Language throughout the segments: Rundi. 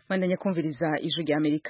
Bandanya kumviriza ijwi rya Amerika.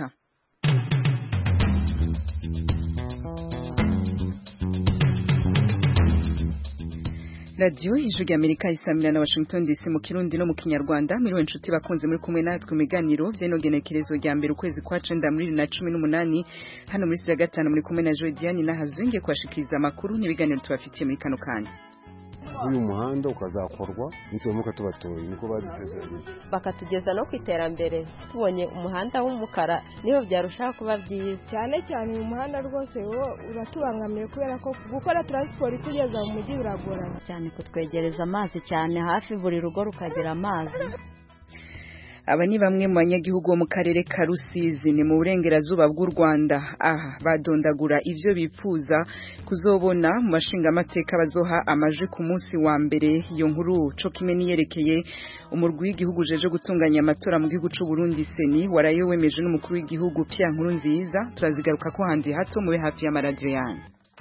Radio ijwi rya Amerika isamira na Washington DC mu Kirundi no mu Kinyarwanda. Miriwe inshuti bakunze muri kumwe natwe mu miganiro vy'inogenekerezo rya mbere ukwezi kwa 9 muri 2018 hano muri ya gatanu muri kumwe na Joy Diane na Hazwinge kwashikiriza amakuru n'ibiganiro tubafitiye muri kano kanya. Uyu muhanda ukazakorwa nitwe muka tubatoye niko badutezeranye bakatugeza no kwiterambere tubonye umuhanda w'umukara niho byarushaho kuba byiza cyane uyu muhanda rwose wo uratubangamiye kubera ko gukora transport kugeza mu mujyi biragorana cyane kutwegereza amazi cyane hafi buri rugo rukagira amazi. Aba ni bamwe mu banyagihugu bo mu karere ka Rusizi ni mu burengerazuba bw'u Rwanda. Badondagura ivyo bipfuza kuzobona mu mashinga amateka bazoha amaje ku munsi wa mbere. Iyo nkuru co kimwe niyerekeye umurwi w'igihugu jeje gutunganya amatora mu gihugu c'u Burundi Seni warayo wemeje n'umukuru w'igihugu Pierre Nkurunziza. Turazigaruka ko handi hato mube hafi ya radio yanyu.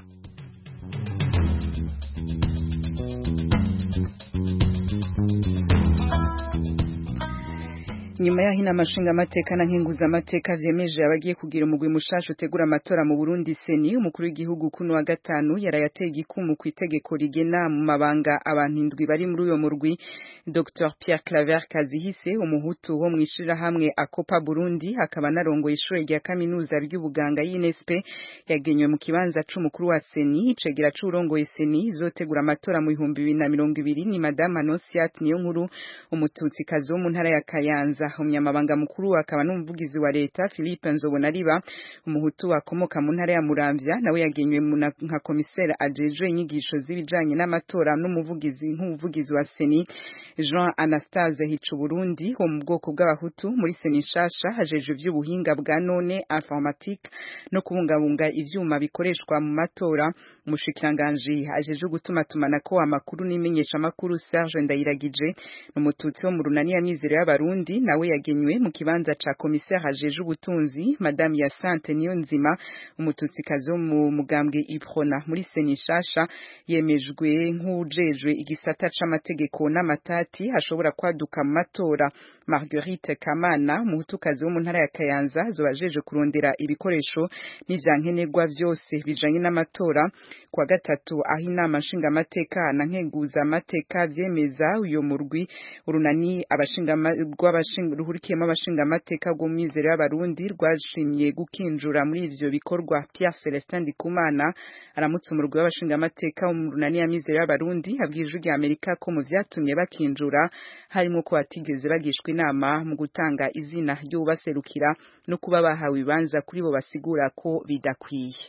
Nyuma ya hina mashinga amateka na nkenguza amateka vyemeje abagiye kugira umugwi mushasha utegura amatora mu Burundi Seni, umukuru w'igihugu kuno wa gatanu yarayateye igikumu ku itegeko rigena mu mabanga abantu indwi bari muri uyo murwi. Dr Pierre Claver Kazihise, umuhutu wo mwishira hamwe Akopa Burundi, akaba narongoye ishure rya kaminuza ry'ubuganga y'INSP, yagenywe mu kibanza c'umukuru wa Seni. Icegera c'urongoye Seni izotegura amatora mu 2020 ni Madame Anosiat Niyonkuru, umututsi kazi wo mu ntara ya Kayanza. Umunyamabanga mukuru akaba n'umuvugizi wa leta Philippe Nzobonariba, umuhutu wakomoka mu ntara ya Muramvya, nawe yagenywe nka komisera ajejwe inyigisho z'ibijanye n'amatora nk'umuvugizi wa Seni. Jean Anastase Hicu Burundi wo mu bwoko bw'abahutu muri Seni nshasha hajeje ivy'ubuhinga bwa none informatique no kubungabunga ivyuma bikoreshwa mu matora. Umushikiranganje ajeje gutumatumanako amakuru n'imenyesha makuru Serge Ndayiragije n'umututsi wo mu runani ya mizero y'abarundi, nawe yagenywe mu kibanza ca komisera ajeje ubutunzi Madame Yasante Niyonzima, umututsi kazi wo mu mugambwe Iprona muri Seni nshasha. Yemejwe nk'ujejwe igisata c'amategeko n'amatati hashobora kwaduka mu matora. Marguerite Kamana, umuhutukazi wo mu ntara ya Kayanza, zobajeje kurondera ibikoresho n'ivyankenerwa vyose bijanye n'amatora. Kwa gatatu aho inama nshinga amateka na nkenguza amateka vyemeza uyo murwi urunani ruhurikiyemo abashinga amateka rwo mwizero y'abarundi rwashimye gukinjura muri ivyo bikorwa. Pierre Celestin Ndikumana aramutse umurwi w'abashinga amateka wo mu runani ya mizero y'abarundi abwije rya Amerika ko mu vyatumye bakinjura harimo ko batigeze bagishwa inama mu gutanga izina ry'ubaserukira no kuba bahawe ibanza kuri bo basigura ko bidakwiye.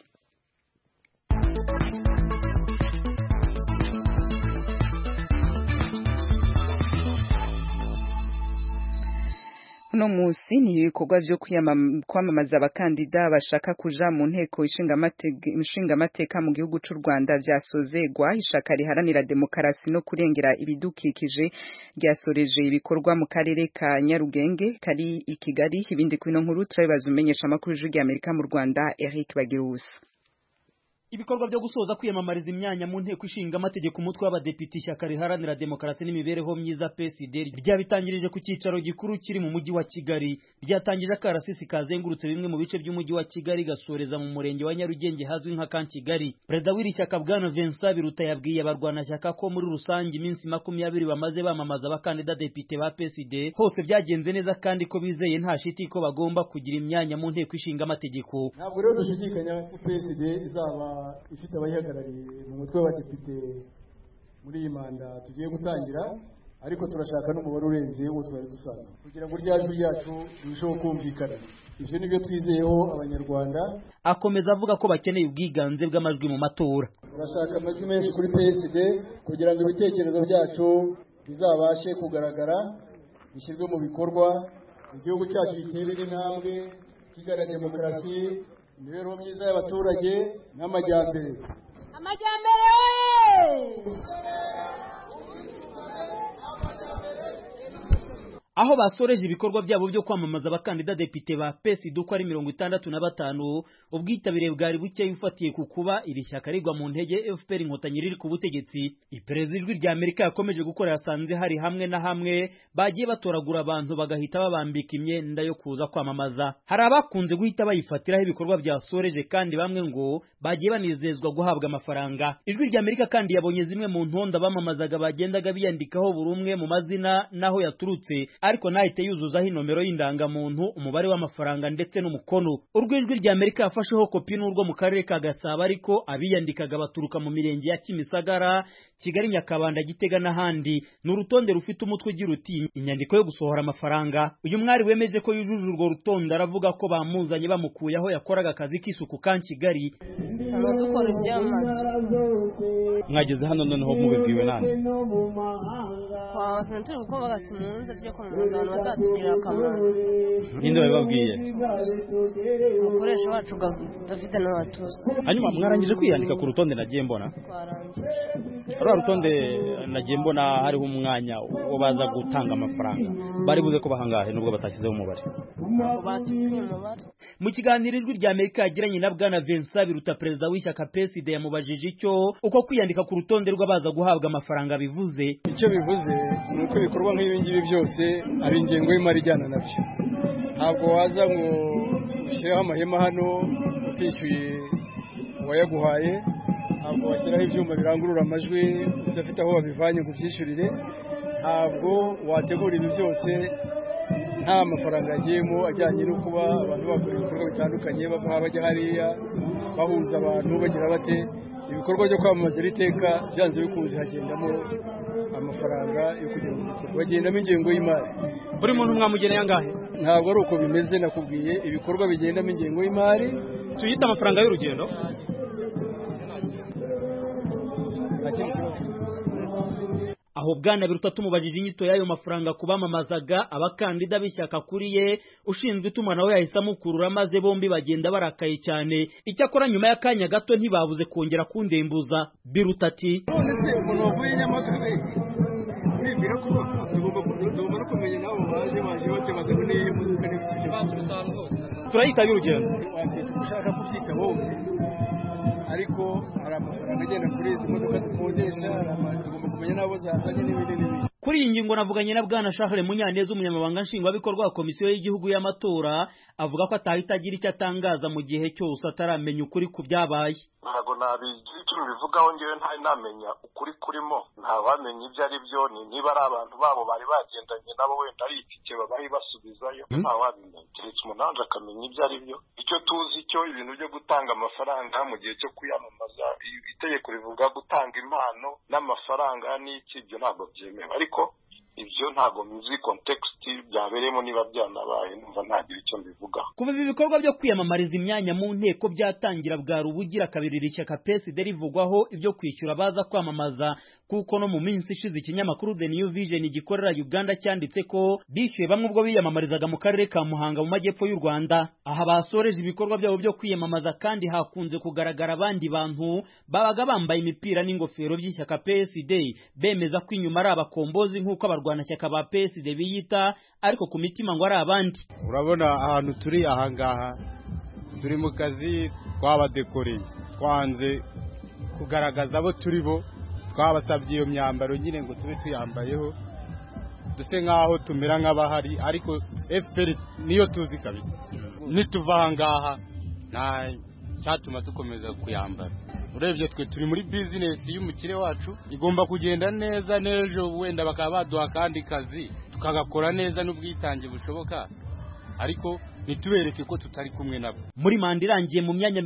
No musi ni ibikorwa vyo kwamamaza abakandida bashaka kuja mu nteko ishinga amateka mu gihugu c'u Rwanda vyasozegwa. Ishaka riharanira demokarasi no kurengera ibidukikije ryasoreje ibikorwa mu karere ka Nyarugenge kari i Kigali. Ibindi kwino nkuru turabibaza umenyesha amakuru y'Ijwi Amerika mu Rwanda Eric Bagirusa. Ibikorwa byo gusoza kwiyamamariza imyanya mu nteko ishinga amategeko umutwe w'abadepite ishyaka riharanira demokarasi n'imibereho myiza PSD ryabitangirije ku cyicaro gikuru kiri mu mujyi wa Kigali. Byatangije akarasisi kazengurutse bimwe mu bice by'umujyi wa Kigali gasoreza mu murenge wa Nyarugenge hazwi nka Kan Kigali. Perezida w'iri shyaka Bwana Vincent Biruta yabwiye abarwanashyaka ko muri rusange iminsi 20 bamaze bamamaza abakandida depite ba PSD hose byagenze neza kandi ko bizeye nta shiti ko bagomba kugira imyanya mu nteko ishinga amategeko. Ntabwo rero dushidikanya ko PSD izaba ifite abayihagarariye mu mutwe w'abadepite muri iyi manda tugiye gutangira, ariko turashaka n'umubare urenze uwo twari dusanga kugira ngo ryajwi ryacu rirusheho kumvikana. Ivyo nibyo twizeyeho abanyarwanda. Akomeza avuga ko bakeneye ubwiganze bw'amajwi mu matora. Turashaka amajwi menshi kuri PSD kugira ngo ibitekerezo byacu bizabashe kugaragara bishyirwe mu bikorwa, igihugu cyacu giterere intambwe kigana demokarasi, imibereho myiza y'abaturage n'amajyambere. Amajyambere oye! aho basoreje ibikorwa byabo byo kwamamaza abakandida depite ba PSD uko ari 65 ubwitabire bwari buke ufatiye ku kuba iri shyaka rigwa mu ntege FPR inkotanyi riri ku butegetsi. Iperereza ijwi rya Amerika yakomeje gukora yasanze hari hamwe na hamwe bagiye batoragura abantu bagahita babambika imyenda yo kuza kwamamaza. Hari abakunze guhita bayifatiraho ibikorwa byasoreje kandi bamwe ngo bagiye banizezwa guhabwa amafaranga. Ijwi rya Amerika kandi yabonye zimwe mu ntonda bamamazaga bagendaga biyandikaho buri umwe mu mazina naho yaturutse, ariko nahite yuzuzaho inomero y'indangamuntu, umubare w'amafaranga ndetse n'umukono. Urw'ijwi rya Amerika yafasheho kopi n'urwo mu karere ka Gasabo, ariko abiyandikaga baturuka mu mirenge ya Kimisagara, Kigali, Nyakabanda, Gitega n'ahandi. Ni urutonde rufite umutwe ugira uti inyandiko yo gusohora amafaranga. Uyu mwari wemeje ko yujuje urwo rutonde aravuga ko bamuzanye bamukuye aho yakoraga akazi k'isuku ka Kigali. Dukora iby'amazi. Mwageze hano noneho mubibwiwe nande? Kwa turi gukomba gati munze tuje ko abantu bazatugirira akamaro. Ninde bababwiye? Umukoresha wacu David n'abatuza. Hanyuma mwarangije kwiyandika ku rutonde nagiye mbona? Twarangije. Ari rutonde nagiye mbona hariho umwanya wo baza gutanga amafaranga. Bari buze ko bahangahe nubwo batashyizeho umubare. Mu kiganiro ijwi rya Amerika yagiranye na Bwana Vincent Biruta, perezida w'ishyaka PSD, yamubajije icyo uko kwiyandika ku rutonde rw'abaza guhabwa amafaranga bivuze. Icyo bivuze ni uko ibikorwa nk'ibi ngibi byose ari ingengo y'imari ijyana nabyo. Ntabwo waza ngo ushyiraho amahema hano utishyuye uwayaguhaye, ntabwo washyiraho ibyuma birangurura amajwi udafite aho wabivanye ngo ubyishyurire, ntabwo wategura ibi byose nta mafaranga yagiyemo ajyanye no kuba abantu bakora ibikorwa bitandukanye, bava bajya hariya bahuza abantu bagira bate. Ibikorwa byo kwamamaza iteka byanze bikunze hagendamo amafaranga yo kugira ngo bagendamo ingengo y'imari. Buri muntu mwamugeneye angahe? Ntabwo ari uko bimeze, nakubwiye ibikorwa bigendamo ingengo y'imari. Tuyita amafaranga y'urugendo. Aho Bwana Biruta tumubajije inyito y'ayo mafaranga kubamamazaga abakandida b'ishyaka kuriye ushinzwe itumanaho yahise amukurura, maze bombi bagenda barakaye cyane. Icyakora nyuma y'akanya gato ntibabuze kongera kundembuza. Biruta ati none se umuntu wavuye Nyamagabe nibwira ko tugomba no kumenya nabo baje batemaga n'iyo modoka n'ibiciro turayita y'urugendo. Ushaka kubyita wowe, ariko hari amafaranga agenda kuri izi modoka dukodesha, tugomba kumenya nabo zazanye n'ibindi. Kuri iyi ngingo navuganye na Bwana Charles Munyaneza, umunyamabanga nshingwabikorwa wa komisiyo y'igihugu y'amatora, avuga ko atahita agira icyo atangaza mu gihe cyose ataramenya ukuri ku byabaye. Ntabwo nabigira icyo bivugaho, ngewe ntari namenya ukuri kurimo, ntawamenya ibyo ari byo. Niba ari abantu babo bari bagendanye nabo, wenda ari itike babaye basubizayo, ntawabimenya keretse umunanje akamenya ibyo ari byo. Icyo tuzi cyo ibintu byo gutanga amafaranga mu gihe cyo kwiyamamaza, itegeko rivuga gutanga impano n'amafaranga n'iki, ibyo ntabwo byemewe. Ariko ibyo ntabwo nzi context byabereyemo, niba byanabaye numva ntagira icyo mbivuga. Kuba ibi bikorwa byo kwiyamamariza imyanya mu nteko byatangira bwa rubugira kabiri ishyaka PSD rivugwaho ibyo kwishyura baza kwamamaza, kuko no mu minsi ishize ikinyamakuru The New Vision gikorera Uganda cyanditse ko bishyuye bamwe ubwo biyamamarizaga mu karere ka Muhanga mu majyepfo y'u Rwanda. Aha basoreje ibikorwa byabo byo kwiyamamaza kandi hakunze kugaragara abandi bantu babaga bambaye imipira n'ingofero by'ishyaka PSD bemeza ko inyuma ari abakombozi nk'uko abarwanashyaka ba PSD biyita, ariko ku mitima ngo ari abandi. Urabona ahantu turi ahangaha turi mu kazi twabadekoreye, twanze kugaragaza abo turi bo, twabasabye iyo myambaro nyine ngo tube tuyambayeho duse nkaho tumera nk'abahari, ariko FPR niyo tuzi kabisa. Nituva ahangaha nta cyatuma dukomeza kuyambara. Urebye twe turi muri business y'umukire wacu, igomba kugenda neza, n'ejo wenda bakaba baduha kandi kazi tukagakora neza n'ubwitange bushoboka, ariko nitubereke ko tutari kumwe nabo. Muri manda irangiye mu myanya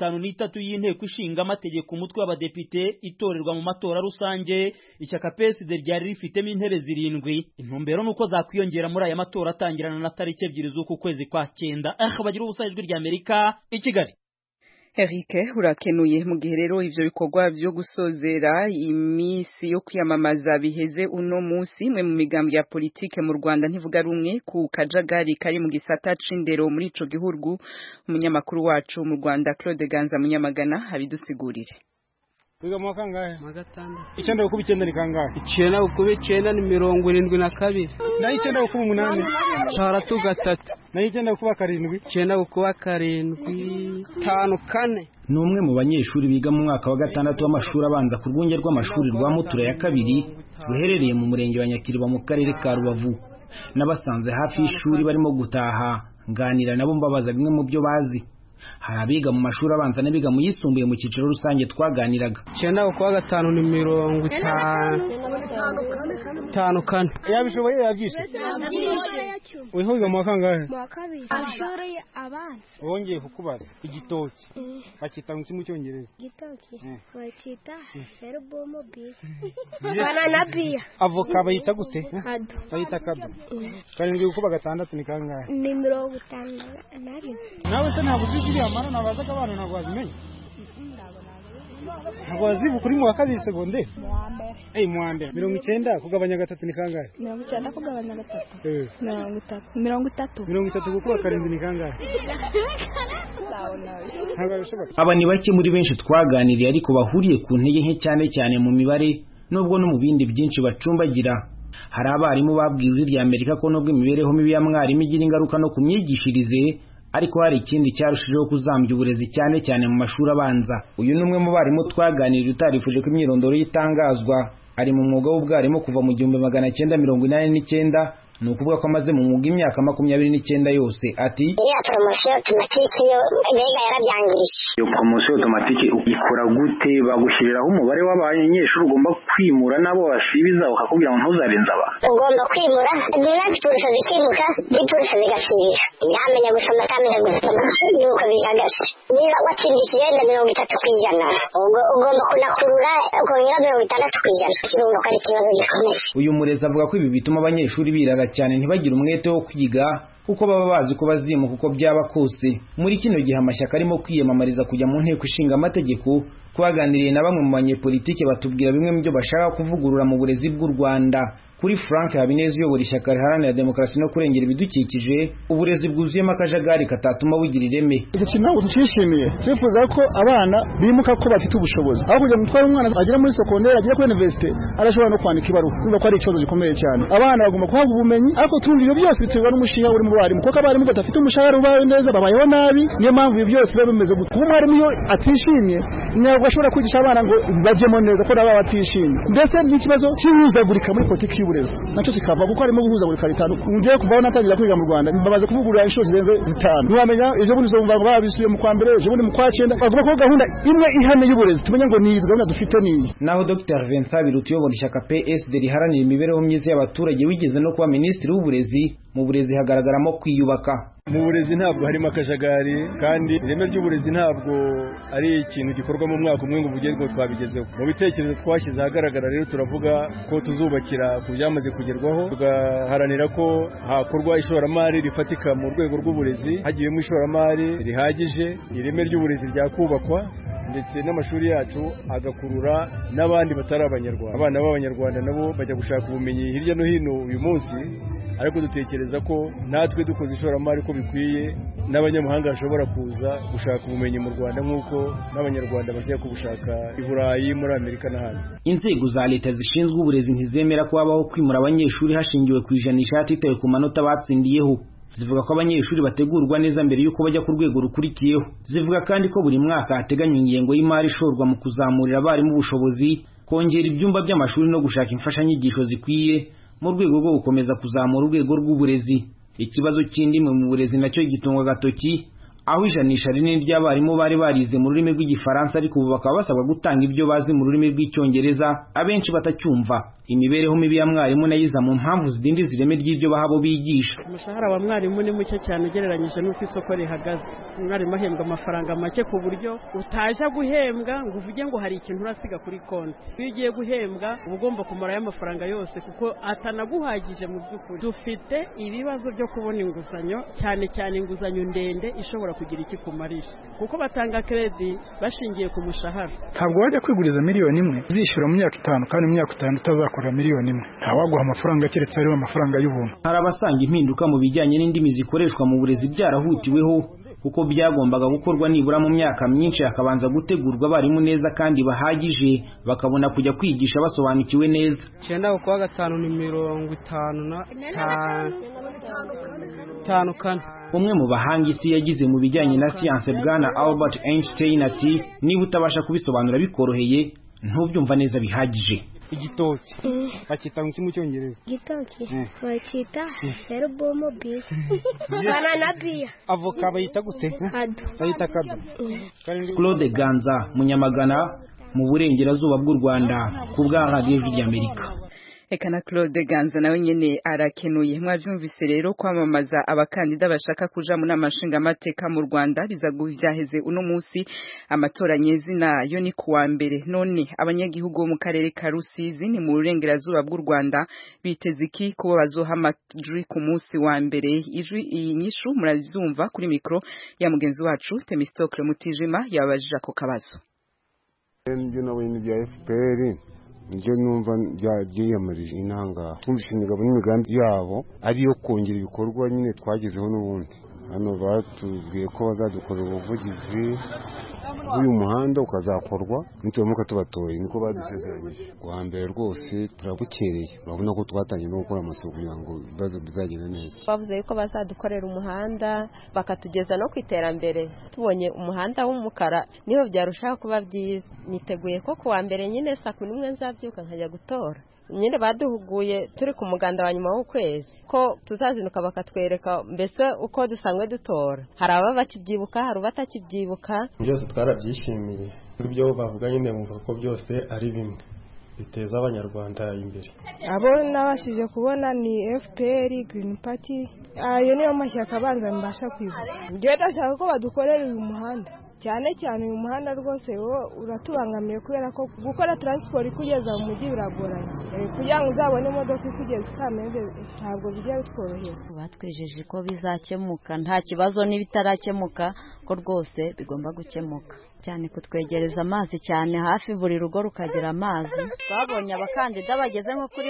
53 y'inteko ishinga amategeko umutwe w'abadepite itorerwa mu matora rusange, ishyaka PSD ryari rifitemo intebe 7. Intumbero nuko zakwiyongera muri aya matora atangirana na tariki 2 z'uku kwezi kwa 9. Bagira ubusajwi rya Amerika i Kigali. Eric urakenuye. Mu gihe rero ivyo bikorwa byo gusozera imisi yo kwiyamamaza biheze uno munsi, mwe mu migambi ya politike mu Rwanda ntivuga rumwe ku kajagari kari mu gisata c'indero muri ico gihugu. Umunyamakuru wacu mu Rwanda Claude Ganza Munyamagana abidusigurire. Wiga mu kangahe? Mu gatandatu. Icyenda gukuba icyenda ni kangahe? Icyenda gukuba icyenda ni 72. Na icyenda gukuba 8? 6 Na icyenda gukuba 7? Icyenda gukuba 7 5 4. Ni umwe mu banyeshuri biga mu mwaka wa gatandatu w'amashuri abanza ku rwunge rw'amashuri rwa Mutura ya kabiri ruherereye mu murenge wa Nyakiriba mu karere ka Rubavu. Nabasanze hafi y'ishuri barimo gutaha, nganira nabo mbabaza bimwe mu byo bazi. Hari abiga mu mashuri abanza n'abiga mu yisumbuye mu cyiciro rusange twaganiraga. Icyenda gukuba 5 ni 54. Yabishoboye yabyishe. Weho wiga mu kangahe? Mu kabiri. Amashuri abanza. Wongeye kukubaza igitoki. Bakita mu kimu cyongereza. Igitoki. Bakita serbomo bi. Banana bia. Avoka bayita gute? Kado. Bayita kado. Karindwi gukuba 6 ni kangahe? Ni 51. Nawe se ntabwo uzi amara nabazaga abana ntabwo bazimenye. Ntabwo wazibu kuri mu wa kabiri secondaire. Mu wa mbere. 90 kugabanya 3 ni kangahe? 90 kugabanya 3. 30 gukuba 7 ni kangahe? Aba ni bake muri benshi twaganiriye ariko bahuriye ku ntege nke cyane mu mibare nubwo no mu bindi byinshi bacumbagira. Hari abarimu babwiye Ijwi ry'Amerika ko nubwo imibereho mibi ya mwarimu igira ingaruka no kumyigishirize, ariko hari ikindi cyarushijeho kuzambya uburezi cyane mu mashuri abanza. Uyu ni umwe mu barimu twaganiriye utarifuje ko imyirondoro y'itangazwa. Ari mu mwuga w'ubwarimu kuva mu 1989, ni ukuvuga ko amaze mu mwuga imyaka 29 yose. Ati iriya promotion automatique yo mbega yarabyangirije. Iyo promotion automatique ikora gute? Bagushyiriraho umubare w'abanyeshuri ugomba kwimura nabo basibiza ukakubwira ngo ntuzarenza aba. Ugomba kwimura 9% bikimuka 10% bigasibira. Yamenya gusoma atamenya gusoma nuko bijagase. Niba watsindishije na 30%, ugomba kunakurura ukongera 60%. Kirumva ko ari ikibazo gikomeye. Uyu murezi avuga ko ibi bituma abanyeshuri birara cyane ntibagire umwete wo kwiga kuko baba bazi ko bazimuka uko byaba kose. Muri kino gihe amashyaka arimo kwiyamamariza kujya mu nteko ishinga amategeko. Twaganiriye na bamwe mu banyepolitike batubwira bimwe mu byo bashaka kuvugurura mu burezi bw'u Rwanda. Kuri Frank Habineza uyobora ishyaka riharanira demokarasi no kurengera ibidukikije, uburezi bwuzuyemo akajagari katatuma bugira ireme. Icyo kintu ntabwo tucyishimiye. Twifuza ko abana bimuka ko bafite ubushobozi, aho kugira ngo utware umwana agera muri secondaire agera kuri university arashobora no kwandika ibaruwa. Urumva ko ari ikibazo gikomeye cyane. Abana bagomba guhabwa ubumenyi, ariko tumva ibyo byose biterwa n'umushinga uri mu barimu, kuko abarimu badafite umushahara ubaye neza babayeho nabi. Niyo mpamvu ibi byose biba bimeze gutya. Kuba umwarimu iyo atishimye ntabwo ashobora kwigisha abana ngo bajyemo neza ko baba batishimye. Ndetse n'ikibazo cy'ihuzagurika muri politiki y'uburezi nacyo kikava kuko harimo guhuzagurika bitandukanye. Ngiye kuvaho natangira kwiga mu Rwanda babaze kuvugurura inshuro zirenze 5. Ntiwamenya ejo bundi uzumva ngo babisuye mu kwa mbere, ejo bundi mu kwa 9. Bavuga ko gahunda imwe ihane y'uburezi tumenye ngo ni gahunda dufite niyi. Naho Dr Vincent Biruta uyobora ishyaka PSD riharanira imibereho myiza y'abaturage wigeze no kuba minisitiri w'uburezi, mu burezi hagaragaramo kwiyubaka. Mu burezi ntabwo harimo akajagari, kandi ireme ry'uburezi ntabwo ari ikintu gikorwa mu mwaka umwe ngo ubugerweho twabigezeho. Mu bitekerezo twashyize ahagaragara rero turavuga ko tuzubakira ku byamaze kugerwaho, tugaharanira ko hakorwa ishoramari rifatika mu rwego rw'uburezi, hagiyemo ishoramari rihagije, ireme ry'uburezi ryakubakwa ndetse n'amashuri yacu agakurura n'abandi batari abanyarwanda. Abana b'abanyarwanda nabo bajya gushaka ubumenyi hirya no hino uyu munsi, ariko dutekereza ko natwe dukoze ishoramari ko bikwiye n'abanyamahanga bashobora kuza gushaka ubumenyi mu Rwanda nk'uko n'abanyarwanda bajya kubushaka i Burayi, muri Amerika n'ahandi. Inzego za leta zishinzwe uburezi ntizemera ko habaho kwimura abanyeshuri hashingiwe ku ijanisha hatitawe ku manota batsindiyeho. Zivuga ko abanyeshuri bategurwa neza mbere y'uko bajya ku rwego rukurikiyeho. Zivuga kandi ko buri mwaka hateganywa ingengo y'imari ishorwa mu kuzamurira abarimu ubushobozi, kongera ibyumba by'amashuri no gushaka imfashanyigisho zikwiye mu rwego rwo gukomeza kuzamura urwego rw'uburezi. Ikibazo cy'indimi mu burezi nacyo gitungwa agatoki, aho ijanisha rinini ry'abarimu bari barize mu rurimi rw'igifaransa ariko ubu bakaba basabwa gutanga ibyo bazi mu rurimi rw'icyongereza, abenshi batacyumva. Imibereho mibi ya mwarimu nayiza mu mpamvu zidindiza ireme ry'ibyo bahabo bigisha. Umushahara wa mwarimu ni muke cyane ugereranyije n'uko isoko rihagaze. Umwarimu ahembwa amafaranga make ku buryo utaje guhembwa ngo uvuge ngo hari ikintu urasiga kuri konti. Iyo ugiye guhembwa uba ugomba kumarayo amafaranga yose kuko atanaguhagije mu by'ukuri. Dufite ibibazo byo kubona inguzanyo, cyane inguzanyo ndende ishobora kugira iki kumarisha, kuko batanga kredi bashingiye ku mushahara. Ntabwo wajya kwiguriza miliyoni imwe uzishyura mu myaka 5 kandi mu myaka 5 utazakora miliyoni imwe. Ntawaguha amafaranga keretse ari amafaranga y'ubuntu. Hari abasanga impinduka mu bijyanye n'indimi zikoreshwa mu burezi byarahutiweho, kuko byagombaga gukorwa nibura mu myaka myinshi hakabanza gutegurwa abarimu neza kandi bahagije bakabona kujya kwigisha basobanukiwe neza. 9 kwa gatanu ni 55 kane. Umwe mu bahanga isi yagize mu bijyanye na siyanse bwana Albert Einstein ati niba utabasha kubisobanura bikoroheye ntubyumva neza bihagije. Igitoki bakita mu cyongereza igitoki bakita serbomo bis banana bia avoka bayita gute bayita kado. Claude Ganza Munyamagana mu burengerazuba bw'u Rwanda ku bwa Radio y'Amerika. Ekana Claude Ganza nawe nyene arakenuye. Mwavyumvise rero kwamamaza abakandida bashaka kuja mu namashinga amateka mu Rwanda bizaguvyaheze uno musi amatora nyezina yo ni kuwa mbere. None abanyagihugu bo mu karere ka Rusizi ni mu burengerazuba bw'u Rwanda biteze iki ko bazoha amajwi ku musi wa mbere. Ijwi inyishu murazumva kuri mikro ya mugenzi wacu Temistocle Mutijima yabajije ako kabazo. Nibyo nabonye bya FPR nibyo numva byiyamariye inanga twumvise imigabo n'imigambi yabo ariyo kongera ibikorwa nyine twagezeho n'ubundi. Hano batubwiye ko bazadukorera ubuvugizi uyu muhanda ukazakorwa nitumuka tubatoye niko badusezeranyije. Kwa mbere rwose turabukereye urabona ko twatangiye no gukora amasuku kugira ngo bibazo bizagenda neza. Bavuze ko bazadukorera umuhanda bakatugeza no kwiterambere. Tubonye umuhanda w'umukara niho byarushaho kuba byiza. Niteguye ko kuwa mbere nyine saa 11 nzabyuka nkajya gutora. Nyine baduhuguye turi ku muganda wa nyuma w'ukwezi ko tuzazinuka bakatwereka mbese uko dusangwe dutora. Hari aba bakibyibuka hari batakibyibuka. Byose twarabyishimiye. Ibyo bavuga nyine mumva ko byose ari bimwe biteza abanyarwanda imbere. Abo nabashije kubona ni FPR Green Party. Ayo niyo mashyaka abanza mbasha kwibuka. Ngiye ndashaka ko badukorera uyu muhanda. Cyane uyu muhanda rwose uratubangamiye kubera ko gukora transport kugeza mu mujyi biragoranye. Kugira ngo uzabone imodoka ikugeza utameze ntabwo bijya bitworoheye. Batwejeje ko bizakemuka nta kibazo n'ibitarakemuka ko rwose bigomba gukemuka. Cyane kutwegereza amazi cyane hafi buri rugo rukagira amazi. Twabonye abakandida bageze nko kuri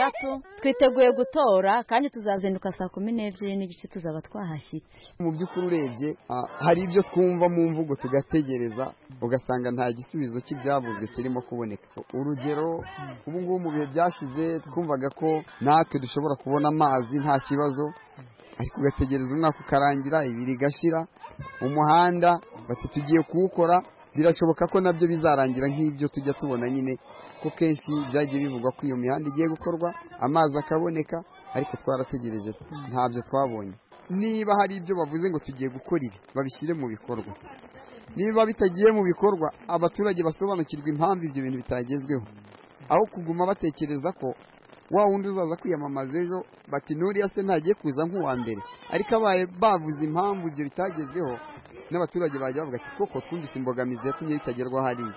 6 twiteguye gutora kandi tuzazinduka saa 12 n'igice tuzaba twahashyitse. Mu by'ukuri urebye hari ibyo twumva mu mvugo tugategereza ugasanga nta gisubizo cy'ibyavuzwe kirimo kuboneka. Urugero ubu ngubu mu bihe byashize twumvaga ko natwe dushobora kubona amazi nta kibazo ariko ugategereza umwaka ukarangira ibiri gashira umuhanda bati tugiye kuwukora birashoboka ko nabyo bizarangira nk'ibyo tujya tubona nyine ko kenshi byagiye bivugwa ko iyo mihanda igiye gukorwa amazi akaboneka ariko twarategereje ntabyo twabonye. Niba hari ibyo bavuze ngo tugiye gukora ibi babishyire mu bikorwa. Niba bitagiye mu bikorwa abaturage basobanukirwa impamvu ibyo bintu bitagezweho aho kuguma batekereza ko wa wundi uzaza kwiyamamaza ejo bati nuriya se ntagiye kuza nk'uwa mbere ariko abaye bavuze impamvu ibyo bitagezweho n'abaturage bajya bavuga ati koko twumvise imbogamizi yatumye bitagerwaho hariya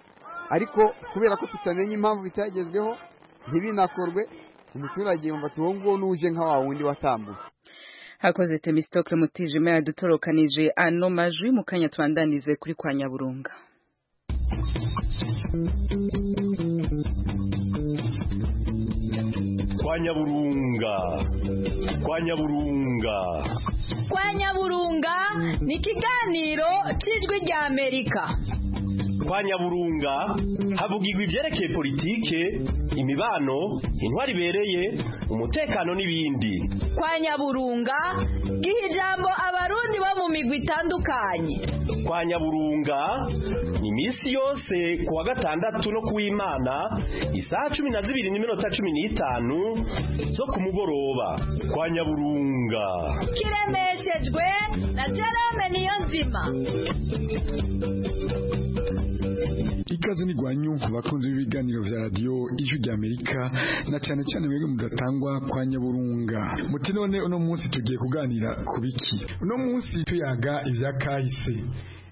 ariko kubera ko tutamenya impamvu bitagezweho ntibinakorwe umuturage yumva ati uwo nguwo n'uje nka wa wundi watambutse. Hakoze Temistocle Mutijima yadutorokanije ano majwi mu kanya twandanize kuri kwa Nyaburunga. Kwa Nyaburunga ni ikiganiro cy'ijwi rya Amerika. Kwa Nyaburunga havugirwa ivyerekeye politike, imibano, intwari bereye, umutekano n'ibindi. Kwa Nyaburunga giha ijambo abarundi bo mu migwi itandukanye. Kwa Nyaburunga ni misi yose kuwa gatandatu no kuw'Imana isaha 12:15 zo ku mugoroba. Kwa Nyaburunga kiremeshejwe na Jerome Niyonzima. Ikaze ni gwanyu bakunze ibiganiro vya radio Ijwi rya Amerika na cyane cyane mwebwe mudatangwa kwa Nyaburunga. Muti none uno munsi tugiye kuganira kubiki. Uno munsi tuyaga ivya kahise.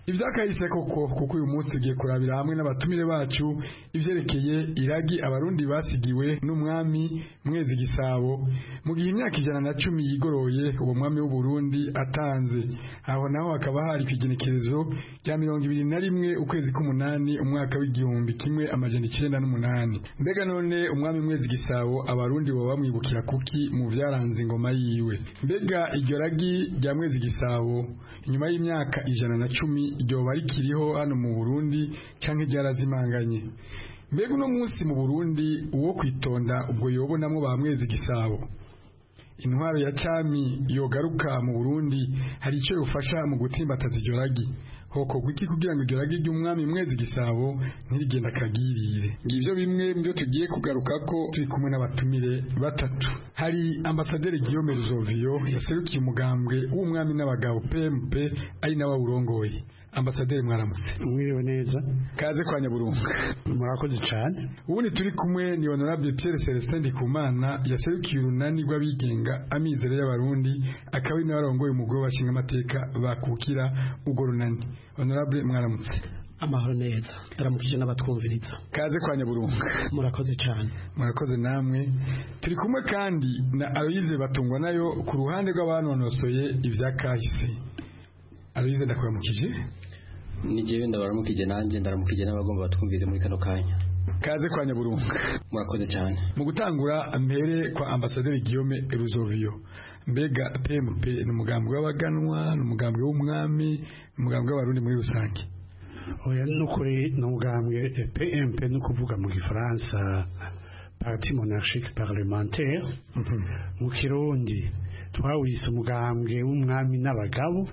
ivyakahise koko kuko uyu munsi tugiye kurabira hamwe n'abatumire bacu ivyerekeye iragi abarundi basigiwe n'umwami Mwezi Gisabo mu gihe imyaka 110 yigoroye uwo mwami w'u Burundi atanze. Aho naho hakaba hari kwigenekerezo rya 21 ukwezi k'umunani umwaka w'igihumbi kimwe amajana 98. Mbega none umwami Mwezi Gisabo abarundi bo bamwibukira kuki mu vyaranze ingoma yiwe? Mbega iryo ragi rya Mwezi Gisabo inyuma y'imyaka 110 iryo barikiriho hano mu Burundi canke ryarazimanganye? Mbega uno munsi mu Burundi uwo kwitonda ubwo yobonamwo ba Mwezi Gisabo? Intwaro ya cami yogaruka mu Burundi hari ico yofasha mu gutsimbataza iryo ragi? Hoko gwiki kugira ngo iryo ragi ry'umwami Mwezi Gisabo ntirigenda kagirire? Ngivyo bimwe mvyo tugiye kugaruka ko turi kumwe n'abatumire batatu. Hari ambasaderi Guillaume Ruzovio yaserukiye umugambwe w'umwami n'abagabo PMP ari nawe urongoye. Ambasaderi mwaramutse. Mwiriwe neza. Kaze kwa Nyaburunga. Murakoze cyane. Ubundi turi kumwe ni Honorable Pierre Celestin Ndikumana yaserukiye urunani rw'abigenga amizero y'abarundi akaba ari nawe arongoye umugwi w'abashinga amateka bakukira ugo runani. Honorable mwaramutse. Amahoro neza. Ndaramukije n'abatwumviriza. Kaze kwa Nyaburunga. Murakoze cyane. Murakoze namwe. Turi kumwe kandi na Aloyize Batungwa nayo ku ruhande rw'abanonosoye ivyakahise. Aloyize ndakuramukije. Ni jewe ndabaramukije nanje ndaramukije n'abagomba batwumvire muri kano kanya. Kaze kwa Nyaburunga. Murakoze cyane. Mu gutangura mbere kwa ambasaderi Guillaume Ruzovio. Mbega PMP n'umugambwe w'abaganwa n'umugambwe w'umwami n'umugambwe w'abarundi muri rusange? Oya nukuri n'umugambwe PMP no kuvuga mu Gifaransa Parti monarchique parlementaire. Mu Kirundi twawise umugambwe w'umwami n'abagabo.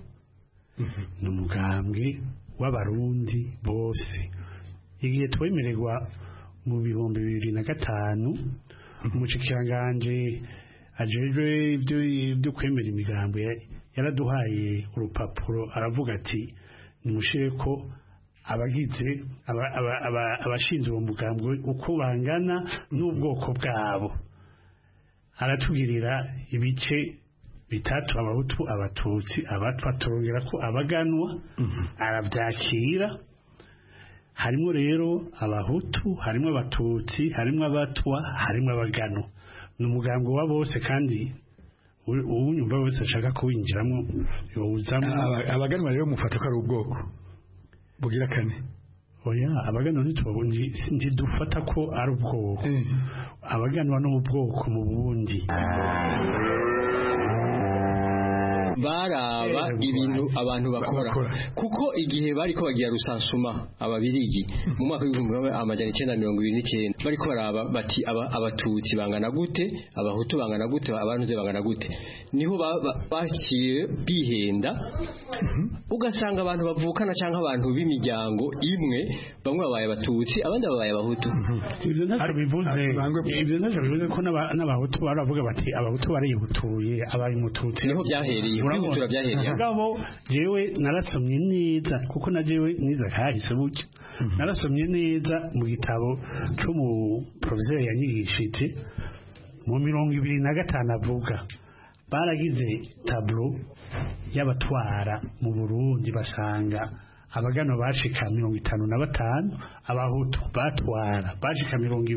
N'umugambwe w'abarundi bose. Igihe twemererwa mu 2005 umushikiranganje ajejwe ibyo kwemera imigambi yaraduhaye urupapuro aravuga ati nimushire ko abagize abashinzwe uwo mugambwe uko bangana n'ubwoko bwabo. Aratugirira ibice bitatu abahutu abatutsi abatwa turongera ko abaganwa aravyakira. Harimo rero abahutu harimo abatutsi harimo abatwa harimo abaganwa n'umugambwe wa bose kandi unyumva wese ashaka kuwinjiramo yowuzamo. Abaganwa rero mufata ko ari ubwoko bugira kane? Oya abaganwa ntidufata ko ari ubwoko. Abaganwa no mu bwoko mu bundi baraba ibintu abantu bakora kuko igihe bariko bagiye rusansuma ababirigi mu mwaka w'1929 bariko baraba bati abatutsi bangana gute abahutu bangana gute abantuze bangana gute niho baciye bihenda ugasanga abantu bavukana canke abantu b'imiryango imwe bamwe babaye abatutsi abandi babaye abahutu. Ivyo ntacyo bivuze ko n'abahutu baravuga bati abahutu barihutuye abaye mututsi niho byahereye kwihutura byahereye. Mugabo jewe narasomye neza kuko na jewe niza kahise buke narasomye neza mu gitabo cyo mu professeur yanyigishite mu 2025 avuga baragize tableau y'abatwara mu Burundi basanga abagano bashika 55 abahutu batwara bashika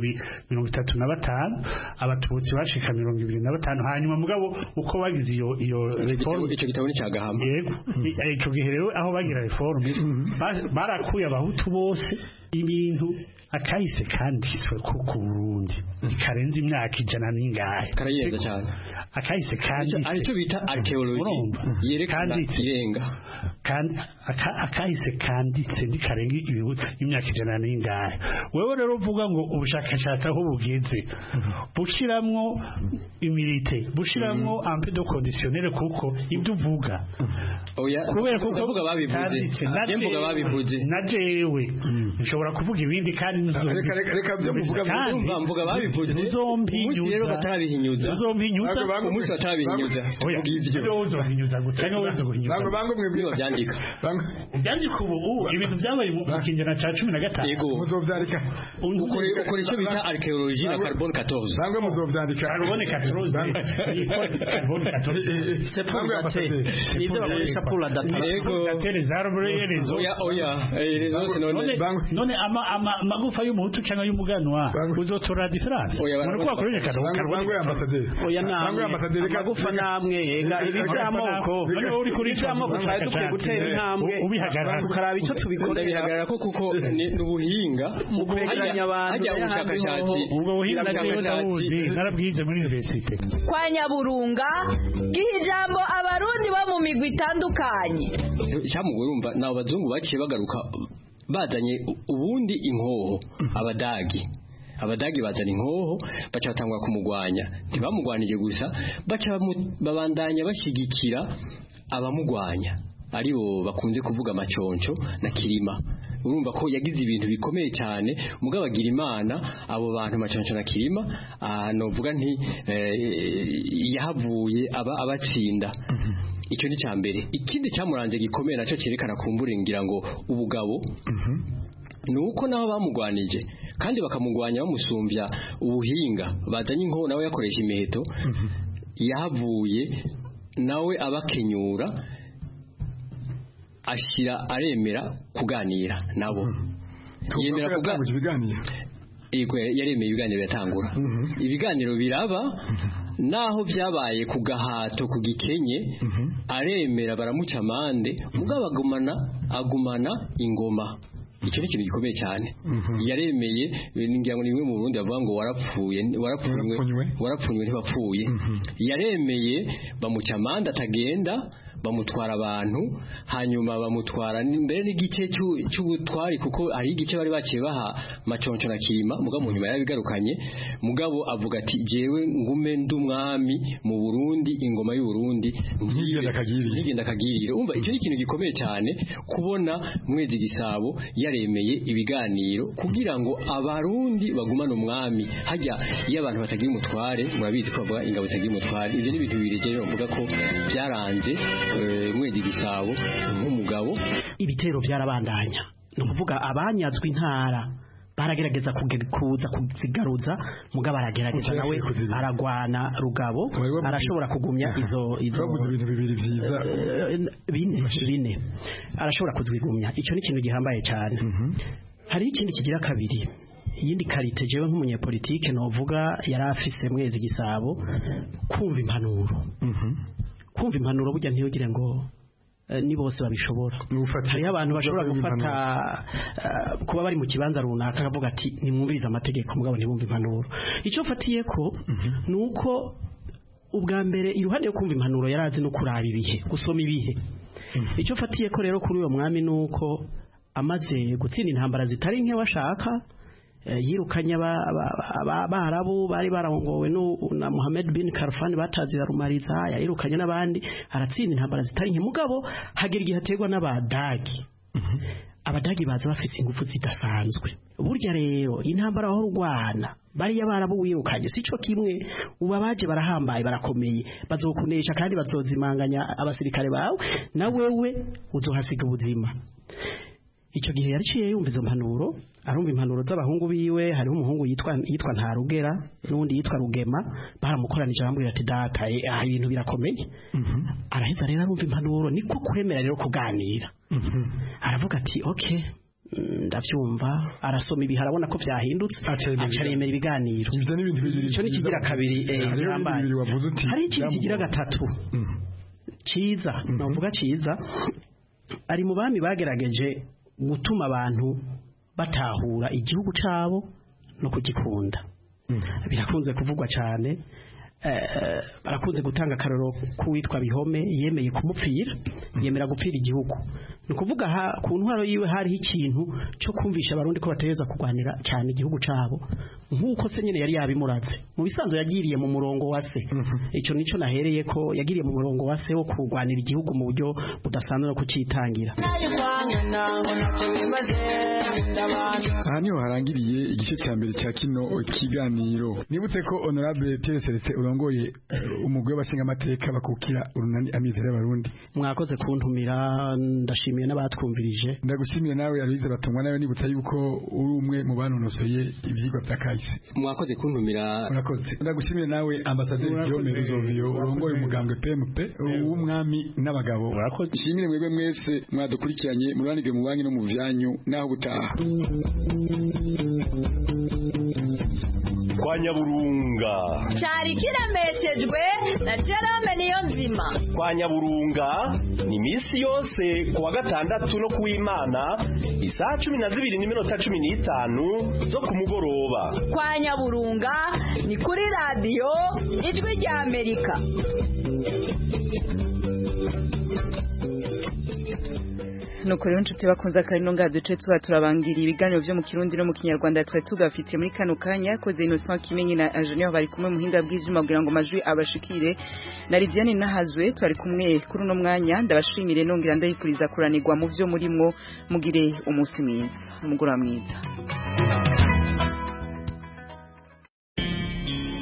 35 abatutsi bashika 25 hanyuma mugabo uko bagize iyo reform ico gitabo ni cyagahamba yego ico gihe rero aho bagira reform barakuye abahutu bose ibintu akahise kandi ku Burundi ikarenza imyaka 100 n'ingahe karayeza cyane akahise kandi aricyo bita archaeology yerekana irenga kandi akahise kanditse ndikarenga imyaka 100 n'ingahe. Wewe rero uvuga ngo ubushakashatsi aho bugeze bushiramwo imilite bushiramwo un peu de conditionnel kuko ibyo uvuga oya kubera ko uvuga babivuze na jewe nshobora kuvuga ibindi kandi reka byo mvuga babivuze rero batarabihinyuza uzompinyuza umunsi batarabihinyuza ivyo uzompinyuza gutanga wezo guhinyuza bango mwebwe muzovyandika byandika ubu ibintu byabaye mu kinjana ca 15 yego muzovyandika ukora icyo bita archaeologie na carbone 14 bangwe muzovyandika carbone 14 carbone 14 c'est pour dater nibyo bakoresha pour la date yego les arbres et les os none amagufa y'umuhutu cyangwa y'umuganwa uzotora difference muri kwa koresha bangwe ambassadeur oya namwe amagufa namwe ibibyamoko uri kuri icyamoko cyari dukwiye gutera intambwe tukaraba icyo tubikora bihagarara ko kuko n'ubuhinga mu kwegeranya abantu ubushakashatsi ubwo buhinga narabwize muri universite kwa Nyaburunga giha ijambo abarundi bo mu migwi itandukanye cyamugwe urumva nabo bazungu baciye bagaruka bazanye ubundi inkoho abadagi bazana inkoho baca batangwa kumugwanya ntibamugwanije gusa baca babandanya bashigikira abamugwanya aribo bakunze kuvuga amaconco na kirima urumva ko yagize ibintu bikomeye cyane mugabo agira imana abo bantu maconco na kirima novuga nti yahavuye abatsinda icyo ni cyambere ikindi cyamuranze gikomeye naco cerekana kumburingira ngo ubugabo nuko naho bamugwanije kandi bakamugwanya bamusumbya ubuhinga bazanye inkoho nawe yakoresha imiheto yahavuye nawe abakenyura ashira aremera kuganira nabo yemera kuganira ibiganiro yego yaremeye ibiganiro yatangura ibiganiro biraba naho byabaye ku gahato ku gikenye aremera baramuca amande mugabo agumana ingoma icyo ni ikintu gikomeye cyane yaremeye ngira ngo nimwe mu Burundi bavuga ngo warapfunywe ntibapfuye yaremeye bamuca amande atagenda bamutwara abantu hanyuma bamutwara imbere n'igice cy'ubutwari kuko ari igice bari baciye baha maconco na kirima mugabo nyuma yabigarukanye mugabo avuga ati jewe ngume ndumwami mu Burundi ingoma y'u Burundi ntigenda kagirire umva icyo ni ikintu gikomeye cyane kubona Mwezi Gisabo yaremeye ibiganiro kugira ngo abarundi bagumane umwami hajya iyo abantu batagira umutware murabizi ko bavuga ingabo zitagira umutware ivyo ni ibintu biregeye bavuga ko byaranze Mwezi Gisabo nk'umugabo ibitero byarabandanya no kuvuga abanyazwe intara baragerageza kuza kuzigaruza mugabo aragerageza nawe aragwana rugabo arashobora kugumya izo ibintu bibiri byiza bine arashobora kuzigumya icyo ni ikintu gihambaye cyane hari ikindi kigira kabiri yindi karite jewe nk'umunyepolitike novuga yarafise Mwezi Gisabo kumva impanuro burya ntiyogire ngo ni bose babishobora hariho abantu bashobora gufata kuba bari mu kibanza runaka akavuga ati nimwumvirize amategeko mugabo ntibumve impanuro icyo mfatiye ko ni uko ubwa mbere iruhande yo kumva impanuro yarazi no kuraba ibihe gusoma ibihe icyo mfatiye ko rero kuri uyo mwami ni uko amaze gutsinda intambara zitari nke bashaka yirukanye abarabu bari barongowe na Mohammed bin Karfan batazira rumariza yirukanye n'abandi aratsinda intambara zitari nke mugabo hagira igihe ategwa n'abadagi abadagi baza bafite ingufu zidasanzwe burya rero intambara aho rwana bari abarabu wirukanye sico kimwe uba baje barahambaye barakomeye bazokunesha kandi bazozimanganya abasirikare bawe na wewe uzohasiga ubuzima icyo gihe yariciye yumva izo mpanuro arumva impanuro z'abahungu biwe hariho umuhungu yitwa Ntarugera n'undi yitwa Rugema baramukoranije bamubwira ati data ibintu birakomeye araheza rero arumva impanuro niko kuremera rero kuganira aravuga ati okay ndavyumva arasoma ibihe arabona ko byahindutse acaremera ibiganiro icyo ni kigira kabiri hari ikindi kigira gatatu ciza navuga ciza ari mu bami bagerageje gutuma abantu batahura igihugu cabo no kugikunda birakunze kuvugwa cyane barakunze gutanga akaroro kuwitwa Bihome yemeye kumupfira yemera gupfira igihugu ni kuvuga ku ntwaro yiwe hariho ikintu cyo kumvisha abarundi ko bateza kurwanira cyane igihugu cabo nk'uko se nyine yari yabimuraze mu bisanzwe yagiriye mu murongo wa se ico nico nahereye ko yagiriye mu murongo wa se wo kurwanira igihugu mu buryo budasanzwe no kucitangira. aha niho harangiriye igice cya mbere cya kino kiganiro. Nibutse ko honorable Pierre Celestin urongoye umugwi w'abashingamateka bakukira urunani amizero y'abarundi. Mwakoze kuntumira, ndashimiye n'abatwumvirije. Ndagushimiye nawe Aloise Batungwa, nawe nibutsa yuko uri umwe mu banonosoye ivyigwa vya kahise. Mwakoze kuntumira. Murakoze. Ndagushimiye nawe Ambassadeur Guillaume Ruzovio urongoye umugambwe PMP w'umwami n'abagabo. Murakoze. Nshimire mwebwe mwese mwadukurikiranye muranige mu banki no mu vyanyu naho gutaha. Kwa Nyaburunga cyari kiremeshejwe na Jerome Niyonzima. Kwa Nyaburunga ni misi yose kuwa gatandatu no kuw'Imana isaha 12:15 zo kumugoroba. Kwa Nyaburunga ni kuri radio Ijwi rya Amerika. nuko rero nshuti bakunze akarino ngaduce tuba turabangira ibiganiro byo mu Kirundi no mu Kinyarwanda twa tugafitiye muri kano kanya koze Innocent Kimenyi na Agenier bari kumwe muhinga bw'ivyuma kugira ngo amajwi abashikire na Lidiane Nahazwe twari kumwe kuri uno mwanya ndabashimire nongera ndayipuriza kuranirwa mu byo murimo mugire umunsi mwiza umugoroba mwiza.